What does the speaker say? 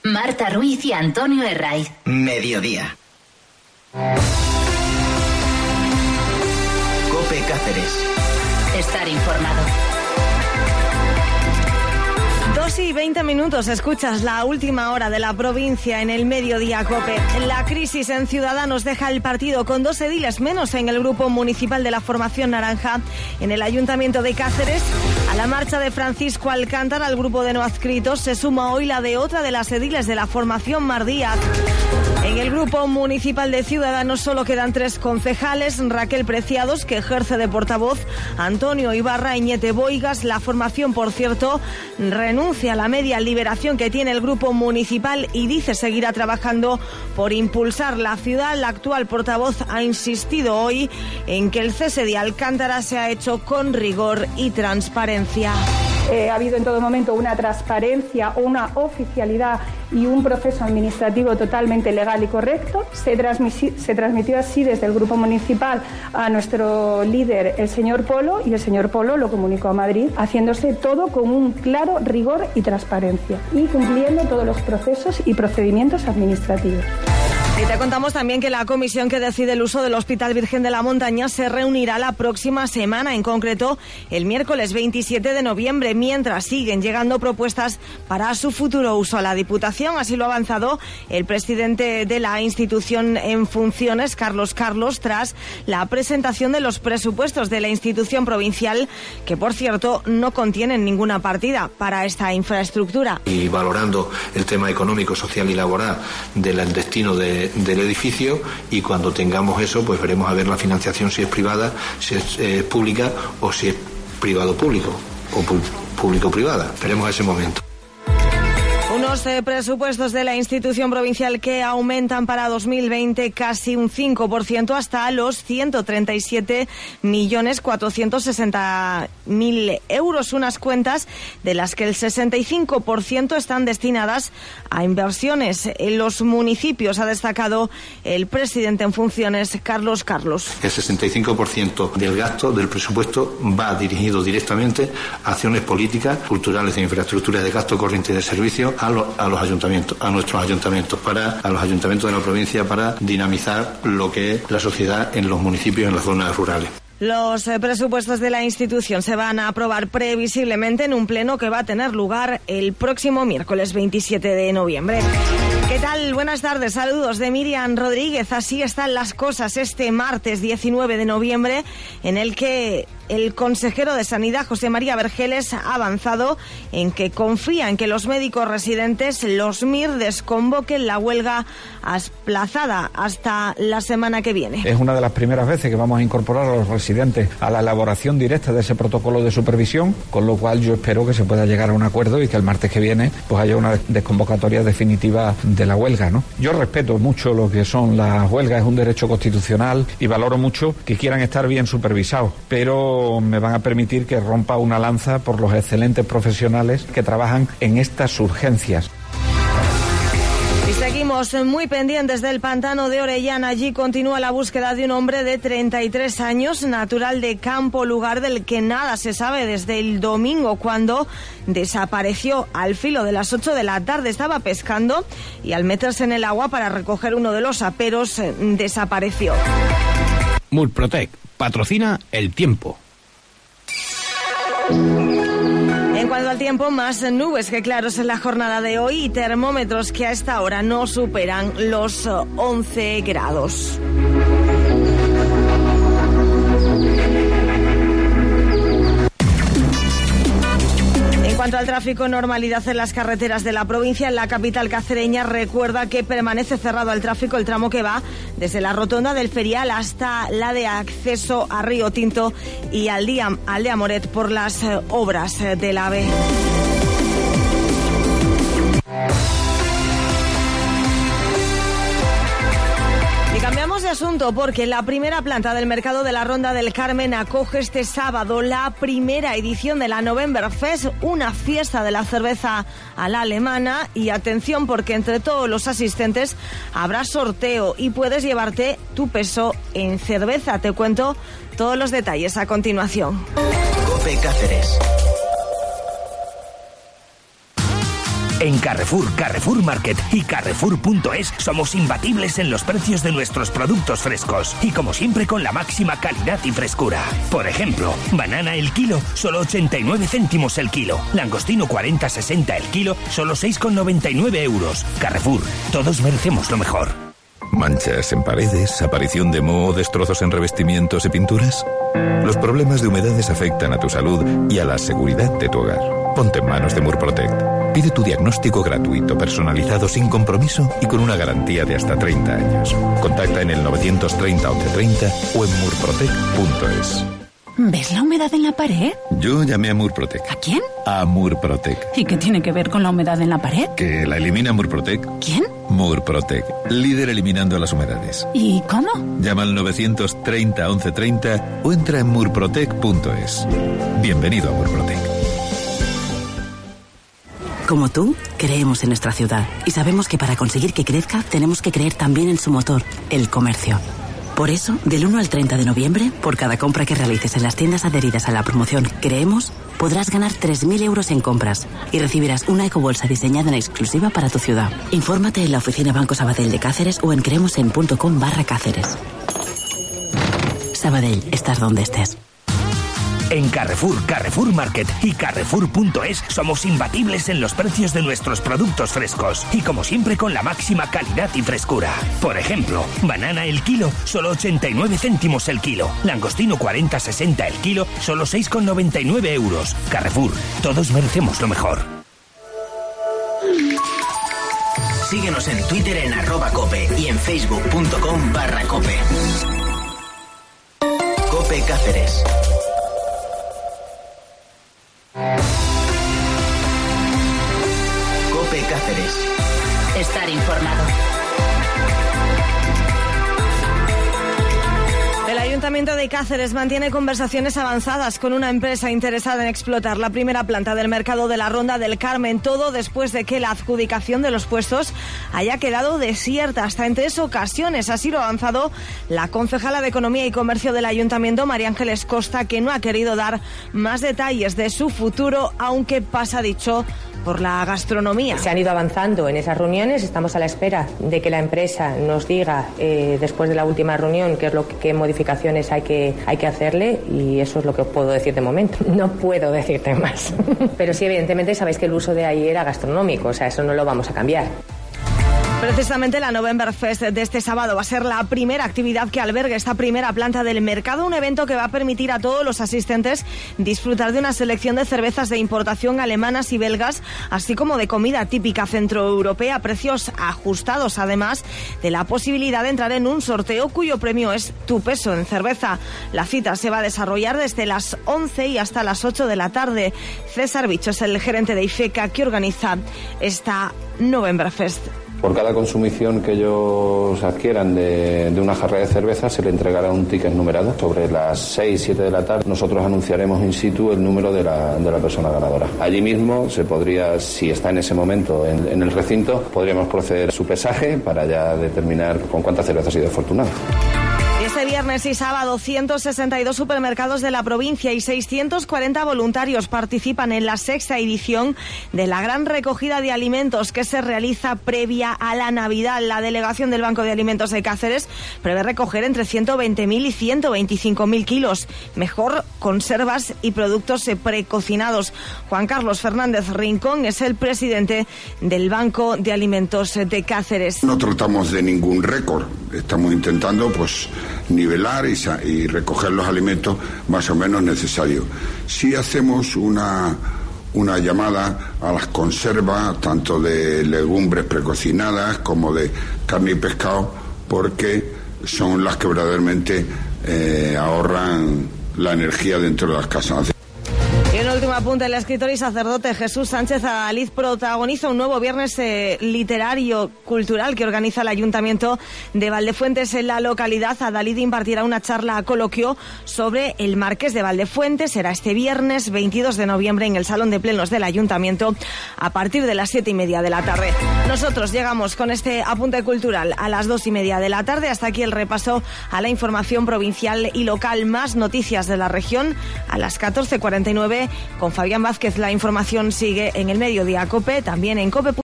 Marta Ruiz y Antonio Herraiz. Mediodía. COPE Cáceres. Estar informado. 2:20, escuchas la última hora de la provincia en el Mediodía COPE. La crisis en Ciudadanos deja el partido con 2 ediles menos en el grupo municipal de la formación naranja en el Ayuntamiento de Cáceres. A la marcha de Francisco Alcántara al grupo de no adscritos se suma hoy la de otra de las ediles de la formación Mar Díaz. En el grupo municipal de Ciudadanos solo quedan 3 concejales: Raquel Preciados, que ejerce de portavoz, Antonio Ibarra y Ñete Boigas. La formación, por cierto, renuncia a la media liberación que tiene el grupo municipal y dice seguirá trabajando por impulsar la ciudad. La actual portavoz ha insistido hoy en que el cese de Alcántara se ha hecho con rigor y transparencia. Ha habido en todo momento una transparencia, una oficialidad y un proceso administrativo totalmente legal y correcto. Se transmitió así desde el grupo municipal a nuestro líder, el señor Polo, y el señor Polo lo comunicó a Madrid, haciéndose todo con un claro rigor y transparencia y cumpliendo todos los procesos y procedimientos administrativos. Y te contamos también que la comisión que decide el uso del Hospital Virgen de la Montaña se reunirá la próxima semana, en concreto el miércoles 27 de noviembre, mientras siguen llegando propuestas para su futuro uso a la Diputación. Así lo ha avanzado el presidente de la institución en funciones, Carlos Carlos, tras la presentación de los presupuestos de la institución provincial, que por cierto no contienen ninguna partida para esta infraestructura. Y valorando el tema económico, social y laboral del destino del edificio, y cuando tengamos eso pues veremos a ver la financiación, si es privada, si es pública o si es privado-público o público-privada. Esperemos a ese momento. Unos presupuestos de la institución provincial que aumentan para 2020 casi un 5% hasta los 137.460.000 euros. Unas cuentas de las que el 65% están destinadas a inversiones en los municipios, ha destacado el presidente en funciones, Carlos Carlos. El 65% del gasto del presupuesto va dirigido directamente a acciones políticas, culturales, de infraestructuras, de gasto corriente y de servicios a los ayuntamientos, a nuestros ayuntamientos, a los ayuntamientos de la provincia, para dinamizar lo que es la sociedad en los municipios, en las zonas rurales. Los presupuestos de la institución se van a aprobar previsiblemente en un pleno que va a tener lugar el próximo miércoles 27 de noviembre. ¿Qué tal? Buenas tardes, saludos de Miriam Rodríguez. Así están las cosas este martes 19 de noviembre, en el que el consejero de Sanidad, José María Vergeles, ha avanzado en que confía en que los médicos residentes, los MIR, desconvoquen la huelga aplazada hasta la semana que viene. Es una de las primeras veces que vamos a incorporar a los residentes a la elaboración directa de ese protocolo de supervisión, con lo cual yo espero que se pueda llegar a un acuerdo y que el martes que viene pues haya una desconvocatoria definitiva de la huelga, ¿no? Yo respeto mucho lo que son las huelgas, es un derecho constitucional y valoro mucho que quieran estar bien supervisados, pero me van a permitir que rompa una lanza por los excelentes profesionales que trabajan en estas urgencias. Y seguimos muy pendientes del pantano de Orellana. Allí continúa la búsqueda de un hombre de 33 años, natural de Campo, lugar del que nada se sabe desde el domingo, cuando desapareció al filo de las 8 de la tarde. Estaba pescando y al meterse en el agua para recoger uno de los aperos, desapareció. Murprotec patrocina el tiempo. En cuanto al tiempo, más nubes que claros en la jornada de hoy y termómetros que a esta hora no superan los 11 grados. En cuanto al tráfico, normalidad en las carreteras de la provincia. En la capital cacereña, recuerda que permanece cerrado al tráfico el tramo que va desde la rotonda del Ferial hasta la de acceso a Río Tinto y Aldea Moret por las obras del AVE. Cambiamos de asunto porque la primera planta del mercado de la Ronda del Carmen acoge este sábado la primera edición de la Novemberfest, una fiesta de la cerveza a la alemana. Y atención, porque entre todos los asistentes habrá sorteo y puedes llevarte tu peso en cerveza. Te cuento todos los detalles a continuación. COPE Cáceres. En Carrefour, Carrefour Market y Carrefour.es somos imbatibles en los precios de nuestros productos frescos y como siempre con la máxima calidad y frescura. Por ejemplo, banana el kilo, solo 89 céntimos el kilo. Langostino 40-60 el kilo, solo 6,99 euros. Carrefour, todos merecemos lo mejor. ¿Manchas en paredes, aparición de moho, destrozos en revestimientos y pinturas? Los problemas de humedades afectan a tu salud y a la seguridad de tu hogar. Ponte en manos de Murprotect. Pide tu diagnóstico gratuito, personalizado, sin compromiso y con una garantía de hasta 30 años. Contacta en el 930 1130 o en murprotect.es. ¿Ves la humedad en la pared? Yo llamé a Murprotect. ¿A quién? A Murprotect. ¿Y qué tiene que ver con la humedad en la pared? Que la elimina Murprotect. ¿Quién? Murprotect, líder eliminando las humedades. ¿Y cómo? Llama al 930 1130 o entra en murprotect.es. Bienvenido a Murprotect. Como tú, creemos en nuestra ciudad y sabemos que para conseguir que crezca tenemos que creer también en su motor, el comercio. Por eso, del 1 al 30 de noviembre, por cada compra que realices en las tiendas adheridas a la promoción Creemos, podrás ganar 3.000 euros en compras y recibirás una ecobolsa diseñada en exclusiva para tu ciudad. Infórmate en la oficina Banco Sabadell de Cáceres o en creemosen.com/Cáceres. Sabadell, estás donde estés. En Carrefour, Carrefour Market y Carrefour.es somos imbatibles en los precios de nuestros productos frescos y como siempre con la máxima calidad y frescura. Por ejemplo, banana el kilo, solo 89 céntimos el kilo. Langostino 40-60 el kilo, solo 6,99 euros. Carrefour, todos merecemos lo mejor. Síguenos en Twitter en @cope y en facebook.com/cope. Cope Cáceres. Cope Cáceres. Estar informado. El Ayuntamiento de Cáceres mantiene conversaciones avanzadas con una empresa interesada en explotar la primera planta del mercado de la Ronda del Carmen, todo después de que la adjudicación de los puestos haya quedado desierta hasta en 3 ocasiones. Así lo ha avanzado la concejala de Economía y Comercio del Ayuntamiento, María Ángeles Costa, que no ha querido dar más detalles de su futuro, aunque pasa dicho por la gastronomía. Se han ido avanzando en esas reuniones, estamos a la espera de que la empresa nos diga después de la última reunión qué modificaciones hay que hacerle, y eso es lo que puedo decir de momento. No puedo decirte más. Pero sí, evidentemente sabéis que el uso de ahí era gastronómico, o sea, eso no lo vamos a cambiar. Precisamente la Novemberfest de este sábado va a ser la primera actividad que albergue esta primera planta del mercado, un evento que va a permitir a todos los asistentes disfrutar de una selección de cervezas de importación alemanas y belgas, así como de comida típica centroeuropea a precios ajustados, además de la posibilidad de entrar en un sorteo cuyo premio es tu peso en cerveza. La cita se va a desarrollar desde las 11 y hasta las 8 de la tarde. César Bicho es el gerente de IFECA que organiza esta Novemberfest. Por cada consumición que ellos adquieran de una jarra de cerveza se le entregará un ticket numerado. Sobre las 6-7 de la tarde nosotros anunciaremos in situ el número de la persona ganadora. Allí mismo se podría, si está en ese momento en el recinto, podríamos proceder a su pesaje para ya determinar con cuántas cervezas ha sido afortunado. Este viernes y sábado, 162 supermercados de la provincia y 640 voluntarios participan en la 6ª edición de la gran recogida de alimentos que se realiza previa a la Navidad. La delegación del Banco de Alimentos de Cáceres prevé recoger entre 120.000 y 125.000 kilos. Mejor conservas y productos precocinados. Juan Carlos Fernández Rincón es el presidente del Banco de Alimentos de Cáceres. No tratamos de ningún récord. Estamos intentando nivelar y recoger los alimentos más o menos necesarios. Sí hacemos una llamada a las conservas, tanto de legumbres precocinadas como de carne y pescado, porque son las que verdaderamente ahorran la energía dentro de las casas. Y un último apunte, el escritor y sacerdote Jesús Sánchez Adalid protagoniza un nuevo viernes literario cultural que organiza el Ayuntamiento de Valdefuentes en la localidad. Adalid impartirá una charla coloquio sobre el Marqués de Valdefuentes. Será este viernes 22 de noviembre en el Salón de Plenos del Ayuntamiento a partir de las 7:30 de la tarde. Nosotros llegamos con este apunte cultural a las 2:30 de la tarde. Hasta aquí el repaso a la información provincial y local. Más noticias de la región a las 14:49 Con Fabián Vázquez la información sigue en el Mediodía COPE, también en COPE.